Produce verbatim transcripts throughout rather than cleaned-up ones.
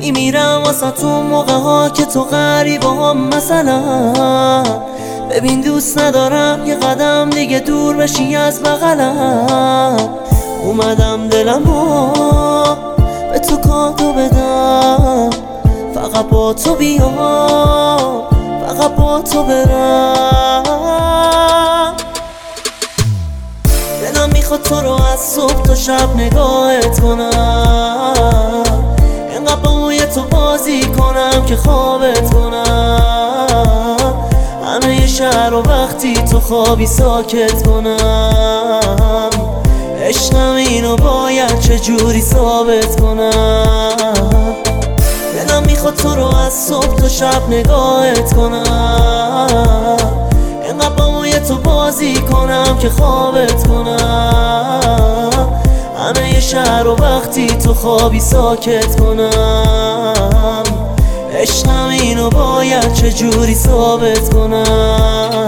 میمیرم واسه تو موقع ها که تو غریبه هم. مثلا ببین دوست ندارم یه قدم دیگه دور بشی از بغلم. اومدم دلمو به تو کادو بدم، فقط با تو بیام، فقط با تو برم. دلم میخواد تو رو از صبح تا شب نگاهت کنم، اینقدر با موی تو بازی کنم که خوابت کنم. همه شهر و وقتی تو خوابی ساکت کنم. عشقم اینو باید چجوری ثابت کنم. دلم میخواد تو رو از صبح تا شب نگاهت کنم، اینقدر با موی تو بازی کنم که خوابت کنم. همه شهر و وقتی تو خوابی ساکت کنم. عشقم اینو باید چجوری ثابت کنم.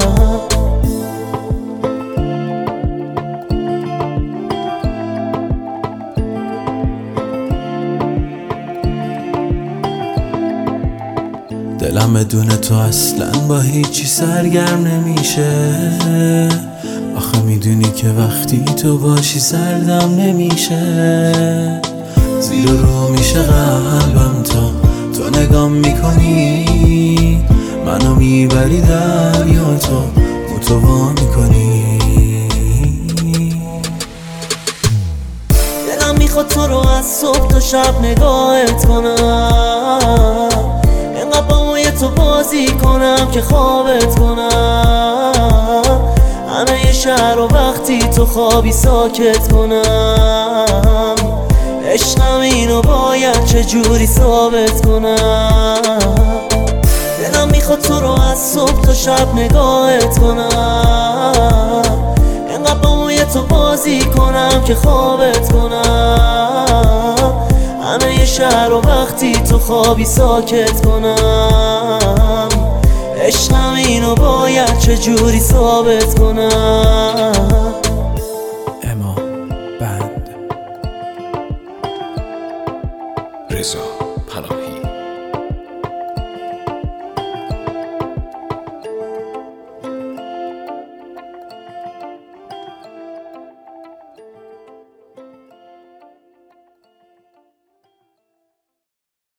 دلم بدون تو اصلا با هیچی سرگرم نمیشه. آخه میدونی که وقتی تو باشی سردم نمیشه. زیر رو میشه قلبم تا تو نگام میکنی، منو میبری دریا تو متوا میکنی. دلم میخواد تو رو از صبح تا شب نگاهت کنم، اینقدر با موی تو بازی کنم که خوابت کنم. همه شهر و وقتی تو خوابی ساکت کنم. عشقم اینو باید چجوری ثابت کنم. دلم میخواد تو رو از صبح تا شب نگاهت کنم، اینقدر با موی تو بازی کنم که خوابت کنم. همه شهر و وقتی تو خوابی ساکت کنم. عشقم اینو باید چجوری ثابت کنم.